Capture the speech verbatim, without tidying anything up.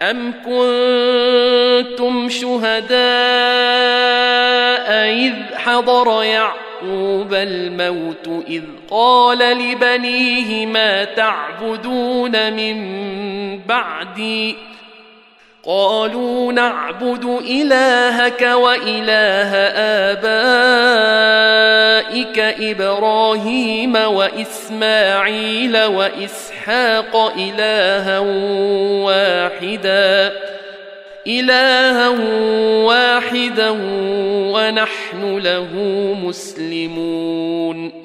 أم كنتم شهداء إذ حضر يعقوب الموت إذ قال لبنيه ما تعبدون من بعدي قالوا نعبد إلهك وإله آبائك إبراهيم وإسماعيل وإسحاق إلها واحدا إلها واحدا ونحن له مسلمون